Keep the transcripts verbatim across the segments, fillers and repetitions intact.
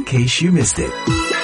case you missed it.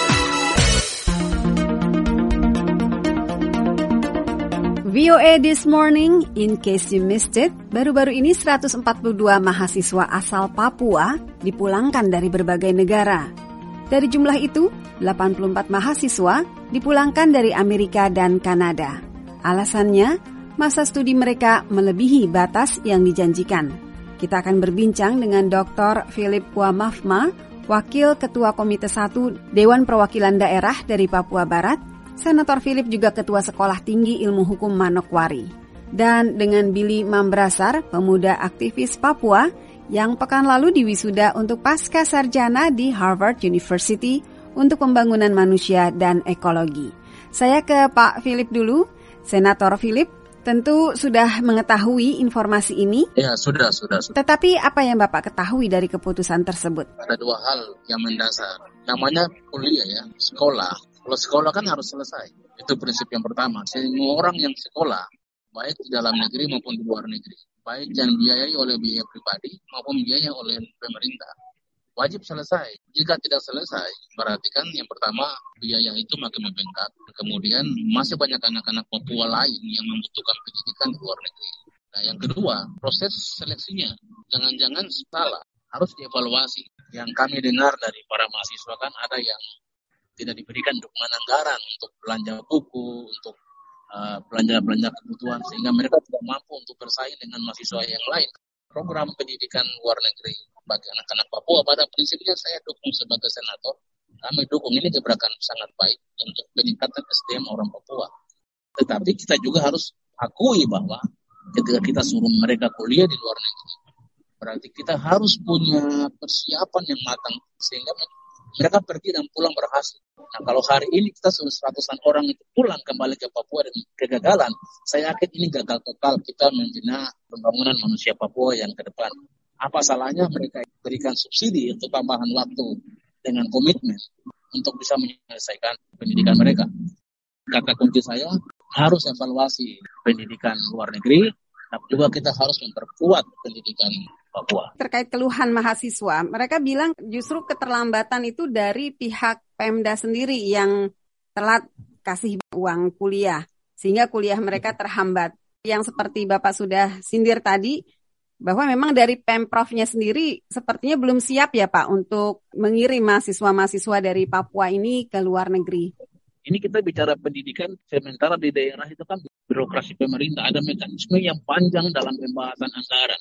V O A This Morning, in case you missed it, baru-baru ini seratus empat puluh dua mahasiswa asal Papua dipulangkan dari berbagai negara. Dari jumlah itu, delapan puluh empat mahasiswa dipulangkan dari Amerika dan Kanada. Alasannya, masa studi mereka melebihi batas yang dijanjikan. Kita akan berbincang dengan Doktor Philip Wamafma, Wakil Ketua Komite satu Dewan Perwakilan Daerah dari Papua Barat. Senator Philip juga Ketua Sekolah Tinggi Ilmu Hukum Manokwari. Dan dengan Billy Mambrasar, pemuda aktivis Papua yang pekan lalu diwisuda untuk pasca sarjana di Harvard University untuk pembangunan manusia dan ekologi. Saya ke Pak Philip dulu. Senator Philip tentu sudah mengetahui informasi ini. Ya, sudah, sudah, sudah. Tetapi apa yang Bapak ketahui dari keputusan tersebut? Ada dua hal yang mendasar. Namanya kuliah ya, sekolah. Kalau sekolah kan harus selesai. Itu prinsip yang pertama. Semua orang yang sekolah, baik di dalam negeri maupun di luar negeri, baik yang dibiayai oleh biaya pribadi maupun biaya oleh pemerintah, wajib selesai. Jika tidak selesai, berarti kan yang pertama biaya itu makin membengkak. Kemudian masih banyak anak-anak Papua lain yang membutuhkan pendidikan di luar negeri. Nah, yang kedua, proses seleksinya jangan-jangan salah, harus dievaluasi. Yang kami dengar dari para mahasiswa kan ada yang tidak diberikan dukungan anggaran untuk belanja buku, untuk uh, belanja-belanja kebutuhan, sehingga mereka tidak mampu untuk bersaing dengan mahasiswa yang lain. Program pendidikan luar negeri bagi anak-anak Papua pada prinsipnya saya dukung sebagai senator. Kami dukung, ini gebrakan sangat baik untuk peningkatan S D M orang Papua. Tetapi kita juga harus akui bahwa ketika kita suruh mereka kuliah di luar negeri, berarti kita harus punya persiapan yang matang sehingga mereka pergi dan pulang berhasil. Nah, kalau hari ini kita sudah seratusan orang itu pulang kembali ke Papua dengan kegagalan, saya yakin ini gagal total kita membina pembangunan manusia Papua yang ke depan. Apa salahnya mereka berikan subsidi untuk tambahan waktu dengan komitmen untuk bisa menyelesaikan pendidikan mereka. Kata kunci saya, harus evaluasi pendidikan luar negeri, tapi juga kita harus memperkuat pendidikan Papua. Terkait keluhan mahasiswa, mereka bilang justru keterlambatan itu dari pihak Pemda sendiri yang telat kasih uang kuliah, sehingga kuliah mereka terhambat. Yang seperti Bapak sudah sindir tadi, bahwa memang dari Pemprovnya sendiri sepertinya belum siap ya Pak untuk mengirim mahasiswa-mahasiswa dari Papua ini ke luar negeri. Ini kita bicara pendidikan, sementara di daerah itu kan birokrasi pemerintah, ada mekanisme yang panjang dalam pembahasan anggaran.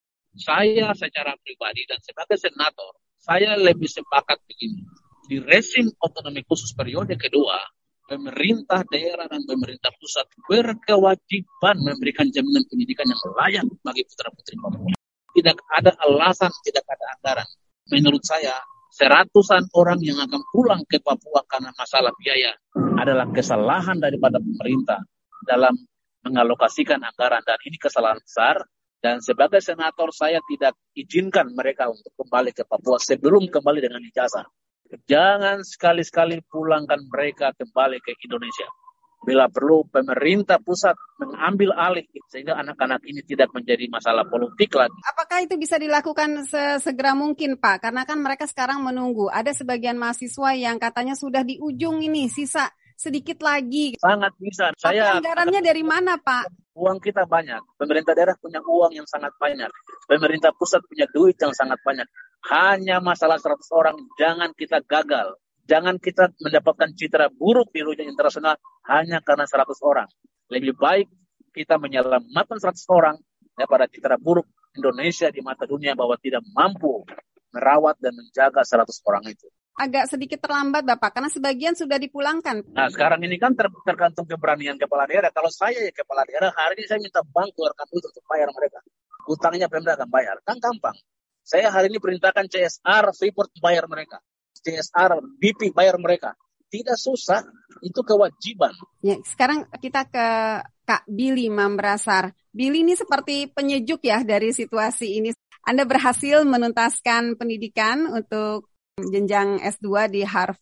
Saya secara pribadi dan sebagai senator, saya lebih sepakat begini. Di rezim otonomi khusus periode kedua, pemerintah daerah dan pemerintah pusat berkewajiban memberikan jaminan pendidikan yang layak bagi putra-putri Papua. Tidak ada alasan, tidak ada anggaran. Menurut saya, seratusan orang yang akan pulang ke Papua karena masalah biaya adalah kesalahan daripada pemerintah dalam mengalokasikan anggaran, dan ini kesalahan besar. Dan sebagai senator saya tidak izinkan mereka untuk kembali ke Papua sebelum kembali dengan ijazah. Jangan sekali-sekali pulangkan mereka kembali ke Indonesia. Bila perlu pemerintah pusat mengambil alih sehingga anak-anak ini tidak menjadi masalah politik lagi. Apakah itu bisa dilakukan sesegera mungkin Pak? Karena kan mereka sekarang menunggu. Ada sebagian mahasiswa yang katanya sudah di ujung ini, sisa sedikit lagi. Sangat bisa. Tapi Saya anggarannya dari mana Pak? Uang kita banyak. Pemerintah daerah punya uang yang sangat banyak. Pemerintah pusat punya duit yang sangat banyak. Hanya masalah seratus orang, jangan kita gagal. Jangan kita mendapatkan citra buruk di dunia internasional hanya karena seratus orang. Lebih baik kita menyelamatkan seratus orang daripada citra buruk Indonesia di mata dunia bahwa tidak mampu merawat dan menjaga seratus orang itu. Agak sedikit terlambat Bapak, karena sebagian sudah dipulangkan. Nah sekarang ini kan ter- tergantung keberanian kepala daerah. Kalau saya ya kepala daerah, hari ini saya minta bank keluarkan duit untuk bayar mereka. Hutangnya Pemda akan bayar, kan gampang. Saya hari ini perintahkan C S R, Freeport bayar mereka. C S R, B P bayar mereka. Tidak susah, itu kewajiban. Ya, sekarang kita ke Kak Billy Mambrasar. Billy ini seperti penyejuk ya dari situasi ini. Anda berhasil menuntaskan pendidikan untuk jenjang S dua di Harvard.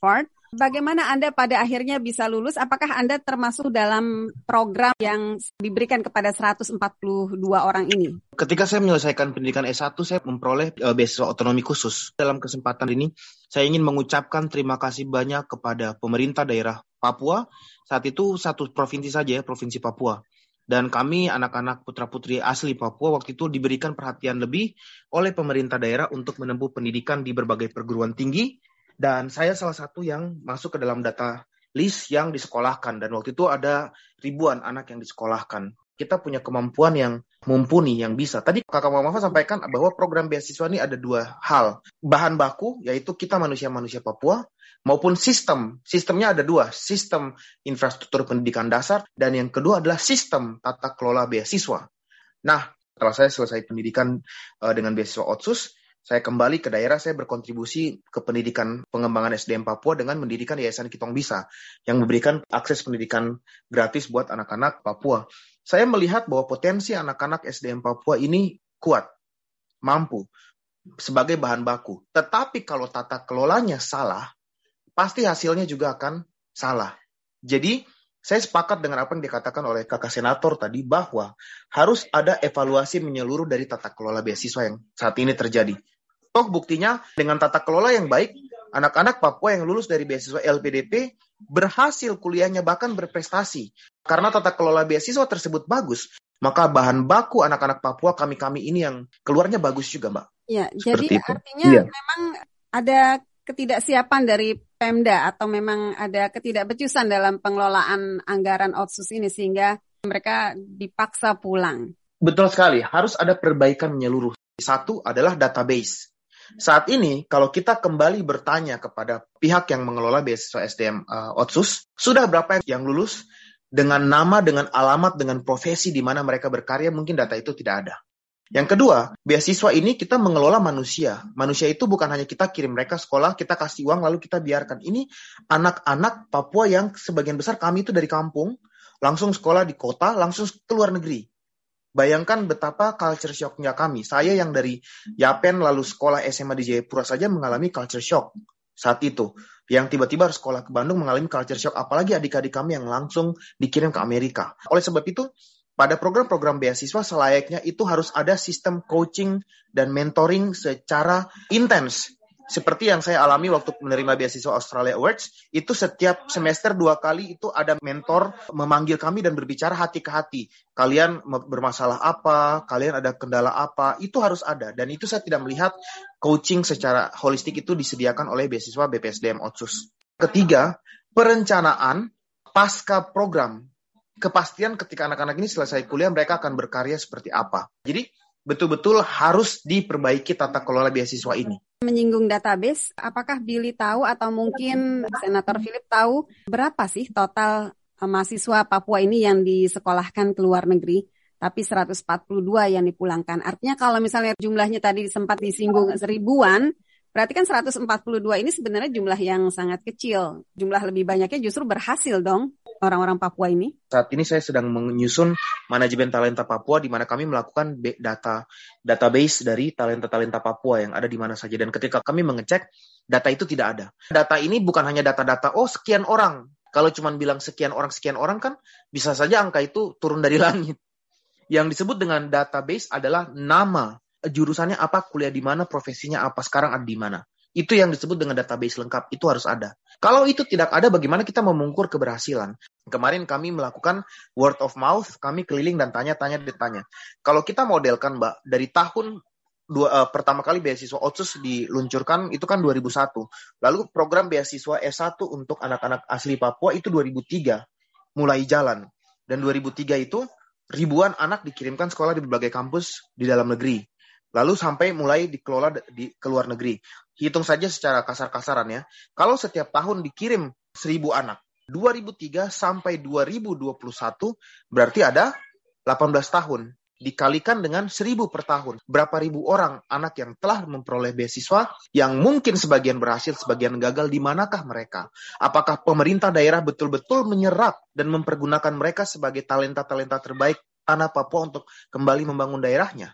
Bagaimana Anda pada akhirnya bisa lulus? Apakah Anda termasuk dalam program yang diberikan kepada seratus empat puluh dua orang ini? Ketika saya menyelesaikan pendidikan S satu, saya memperoleh uh, beasiswa otonomi khusus. Dalam kesempatan ini, saya ingin mengucapkan terima kasih banyak kepada pemerintah daerah Papua. Saat itu satu provinsi saja, Provinsi Papua. Dan kami, anak-anak putra-putri asli Papua, waktu itu diberikan perhatian lebih oleh pemerintah daerah untuk menempuh pendidikan di berbagai perguruan tinggi. Dan saya salah satu yang masuk ke dalam data list yang disekolahkan. Dan waktu itu ada ribuan anak yang disekolahkan. Kita punya kemampuan yang mumpuni, yang bisa. Tadi Kakak Mama sampaikan bahwa program beasiswa ini ada dua hal. Bahan baku, yaitu kita manusia-manusia Papua, maupun sistem. Sistemnya ada dua. Sistem infrastruktur pendidikan dasar, dan yang kedua adalah sistem tata kelola beasiswa. Nah, setelah saya selesai pendidikan uh, dengan beasiswa Otsus, saya kembali ke daerah, saya berkontribusi ke pendidikan pengembangan S D M Papua dengan mendirikan Yayasan Kitong Bisa yang memberikan akses pendidikan gratis buat anak-anak Papua. Saya melihat bahwa potensi anak-anak S D M Papua ini kuat, mampu, sebagai bahan baku. Tetapi kalau tata kelolanya salah, pasti hasilnya juga akan salah. Jadi, saya sepakat dengan apa yang dikatakan oleh kakak senator tadi bahwa harus ada evaluasi menyeluruh dari tata kelola beasiswa yang saat ini terjadi. Toh buktinya dengan tata kelola yang baik, anak-anak Papua yang lulus dari beasiswa L P D P berhasil kuliahnya bahkan berprestasi. Karena tata kelola beasiswa tersebut bagus, maka bahan baku anak-anak Papua kami-kami ini yang keluarnya bagus juga, Mbak. Ya, jadi itu. artinya ya. Memang ada ketidaksiapan dari Pemda atau memang ada ketidakbecusan dalam pengelolaan anggaran Otsus ini sehingga mereka dipaksa pulang. Betul sekali, harus ada perbaikan menyeluruh. Satu adalah database. Saat ini, kalau kita kembali bertanya kepada pihak yang mengelola beasiswa S D M uh, Otsus, sudah berapa yang lulus dengan nama, dengan alamat, dengan profesi di mana mereka berkarya, mungkin data itu tidak ada. Yang kedua, beasiswa ini kita mengelola manusia. Manusia itu bukan hanya kita kirim mereka sekolah, kita kasih uang, lalu kita biarkan. Ini anak-anak Papua yang sebagian besar kami itu dari kampung, langsung sekolah di kota, langsung ke luar negeri. Bayangkan betapa culture shock-nya kami. Saya yang dari Yapen lalu sekolah S M A di Jayapura saja mengalami culture shock saat itu. Yang tiba-tiba harus sekolah ke Bandung mengalami culture shock. Apalagi adik-adik kami yang langsung dikirim ke Amerika. Oleh sebab itu, pada program-program beasiswa selayaknya itu harus ada sistem coaching dan mentoring secara intens. Seperti yang saya alami waktu menerima beasiswa Australia Awards, itu setiap semester dua kali itu ada mentor memanggil kami dan berbicara hati ke hati. Kalian bermasalah apa, kalian ada kendala apa, itu harus ada. Dan itu saya tidak melihat coaching secara holistik itu disediakan oleh beasiswa B P S D M Otsus. Ketiga, perencanaan pasca program. Kepastian ketika anak-anak ini selesai kuliah, mereka akan berkarya seperti apa. Jadi, betul-betul harus diperbaiki tata kelola beasiswa ini. Menyinggung database, apakah Billy tahu atau mungkin Senator Philip tahu berapa sih total mahasiswa Papua ini yang disekolahkan ke luar negeri, tapi seratus empat puluh dua yang dipulangkan. Artinya kalau misalnya jumlahnya tadi sempat disinggung seribuan, berarti kan seratus empat puluh dua ini sebenarnya jumlah yang sangat kecil. Jumlah lebih banyaknya justru berhasil dong orang-orang Papua ini. Saat ini saya sedang menyusun manajemen talenta Papua di mana kami melakukan data database dari talenta-talenta Papua yang ada di mana saja. Dan ketika kami mengecek, data itu tidak ada. Data ini bukan hanya data-data, oh sekian orang. Kalau cuma bilang sekian orang, sekian orang kan bisa saja angka itu turun dari langit. Yang disebut dengan database adalah nama, jurusannya apa, kuliah di mana, profesinya apa, sekarang ada di mana. Itu yang disebut dengan database lengkap, itu harus ada. Kalau itu tidak ada, bagaimana kita mengukur keberhasilan? Kemarin kami melakukan word of mouth, kami keliling dan tanya-tanya ditanya. Kalau kita modelkan, Mbak, dari tahun dua, uh, pertama kali beasiswa Otsus diluncurkan, itu kan dua ribu satu. Lalu program beasiswa S satu untuk anak-anak asli Papua itu dua ribu tiga, mulai jalan. Dan dua ribu tiga itu ribuan anak dikirimkan sekolah di berbagai kampus di dalam negeri. Lalu sampai mulai dikelola di ke luar negeri. Hitung saja secara kasar-kasaran ya. Kalau setiap tahun dikirim seribu anak, dua ribu tiga sampai dua ribu dua puluh satu berarti ada delapan belas tahun. Dikalikan dengan seribu per tahun. Berapa ribu orang anak yang telah memperoleh beasiswa yang mungkin sebagian berhasil, sebagian gagal, di manakah mereka? Apakah pemerintah daerah betul-betul menyerap dan mempergunakan mereka sebagai talenta-talenta terbaik tanah Papua untuk kembali membangun daerahnya?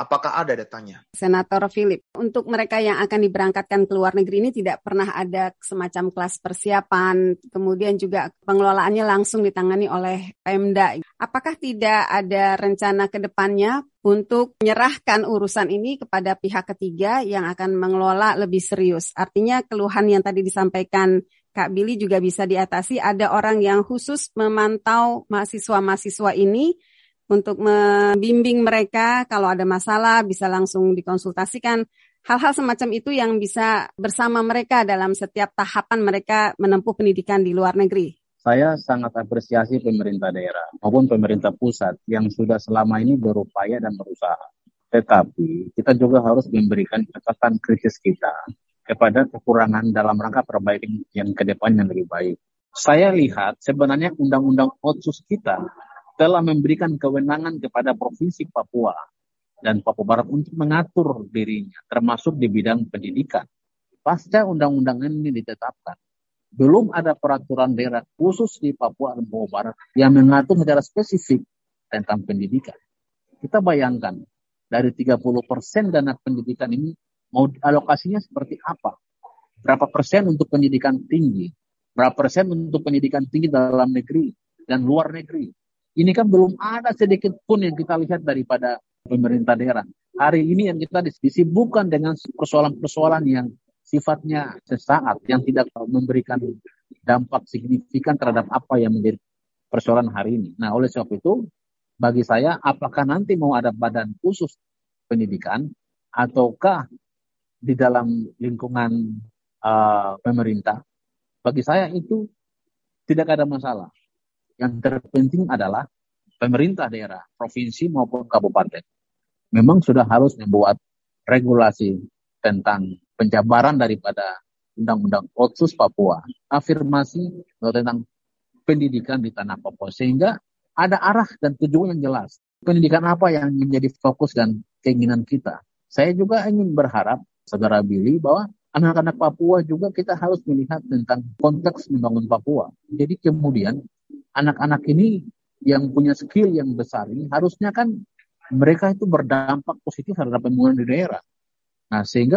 Apakah ada datanya? Senator Philip, untuk mereka yang akan diberangkatkan ke luar negeri ini tidak pernah ada semacam kelas persiapan, kemudian juga pengelolaannya langsung ditangani oleh Pemda. Apakah tidak ada rencana ke depannya untuk menyerahkan urusan ini kepada pihak ketiga yang akan mengelola lebih serius? Artinya keluhan yang tadi disampaikan Kak Billy juga bisa diatasi, ada orang yang khusus memantau mahasiswa-mahasiswa ini untuk membimbing mereka kalau ada masalah bisa langsung dikonsultasikan. Hal-hal semacam itu yang bisa bersama mereka dalam setiap tahapan mereka menempuh pendidikan di luar negeri. Saya sangat apresiasi pemerintah daerah maupun pemerintah pusat yang sudah selama ini berupaya dan berusaha. Tetapi kita juga harus memberikan catatan kritis kita kepada kekurangan dalam rangka perbaikan yang ke depan yang lebih baik. Saya lihat sebenarnya undang-undang Otsus kita telah memberikan kewenangan kepada Provinsi Papua dan Papua Barat untuk mengatur dirinya, termasuk di bidang pendidikan. Pasca undang-undang ini ditetapkan, belum ada peraturan daerah khusus di Papua dan Papua Barat yang mengatur secara spesifik tentang pendidikan. Kita bayangkan, dari tiga puluh persen dana pendidikan ini, mau alokasinya seperti apa? Berapa persen untuk pendidikan tinggi? Berapa persen untuk pendidikan tinggi dalam negeri dan luar negeri? Ini kan belum ada sedikit pun yang kita lihat daripada pemerintah daerah. Hari ini yang kita disibukkan dengan persoalan-persoalan yang sifatnya sesaat, yang tidak memberikan dampak signifikan terhadap apa yang menjadi persoalan hari ini. Nah, oleh sebab itu, bagi saya, apakah nanti mau ada badan khusus pendidikan, ataukah di dalam lingkungan uh, pemerintah, bagi saya itu tidak ada masalah. Yang terpenting adalah pemerintah daerah, provinsi maupun kabupaten, memang sudah harus membuat regulasi tentang penjabaran daripada Undang-Undang Otsus Papua, afirmasi tentang pendidikan di tanah Papua, sehingga ada arah dan tujuan yang jelas. Pendidikan apa yang menjadi fokus dan keinginan kita. Saya juga ingin berharap, Saudara Billy, bahwa anak-anak Papua juga kita harus melihat tentang konteks membangun Papua. Jadi kemudian anak-anak ini yang punya skill yang besar ini harusnya kan mereka itu berdampak positif terhadap pembangunan di daerah. Nah, sehingga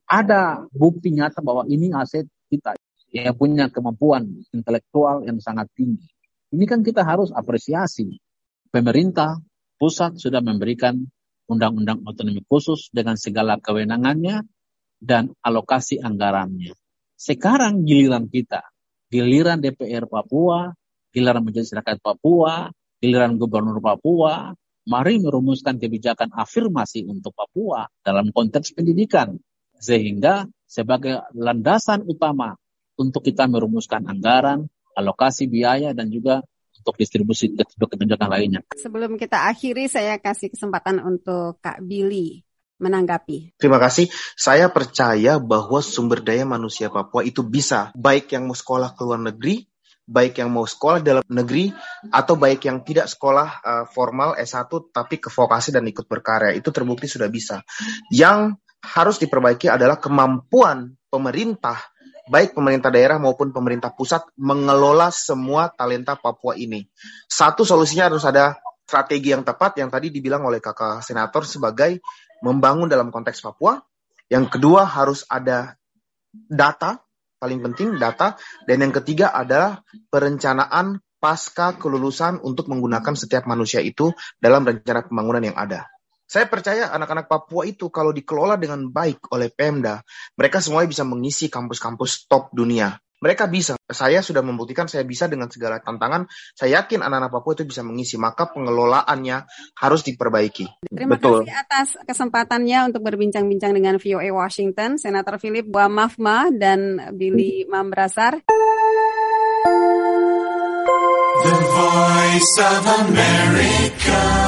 ada bukti nyata bahwa ini aset kita yang punya kemampuan intelektual yang sangat tinggi. Ini kan kita harus apresiasi. Pemerintah pusat sudah memberikan undang-undang otonomi khusus dengan segala kewenangannya dan alokasi anggarannya. Sekarang giliran kita, giliran D P R Papua, giliran Majelis Rakyat Papua, giliran Gubernur Papua, mari merumuskan kebijakan afirmasi untuk Papua dalam konteks pendidikan. Sehingga sebagai landasan utama untuk kita merumuskan anggaran, alokasi biaya, dan juga untuk distribusi kebijakan lainnya. Sebelum kita akhiri, saya kasih kesempatan untuk Kak Billy menanggapi. Terima kasih. Saya percaya bahwa sumber daya manusia Papua itu bisa, baik yang mau sekolah ke luar negeri, baik yang mau sekolah dalam negeri, atau baik yang tidak sekolah uh, formal S satu tapi ke vokasi dan ikut berkarya. Itu terbukti sudah bisa. Yang harus diperbaiki adalah kemampuan pemerintah, baik pemerintah daerah maupun pemerintah pusat, mengelola semua talenta Papua ini. Satu, solusinya harus ada strategi yang tepat, yang tadi dibilang oleh kakak senator sebagai membangun dalam konteks Papua. Yang kedua, harus ada data, paling penting data. Dan yang ketiga adalah perencanaan pasca kelulusan untuk menggunakan setiap manusia itu dalam rencana pembangunan yang ada. Saya percaya anak-anak Papua itu kalau dikelola dengan baik oleh Pemda, mereka semuanya bisa mengisi kampus-kampus top dunia. Mereka bisa. Saya sudah membuktikan saya bisa dengan segala tantangan. Saya yakin anak-anak Papua itu bisa mengisi. Maka pengelolaannya harus diperbaiki. Terima Betul. kasih atas kesempatannya untuk berbincang-bincang dengan V O A Washington, Senator Philip Wamafma dan Billy Mambrasar. The Voice of America.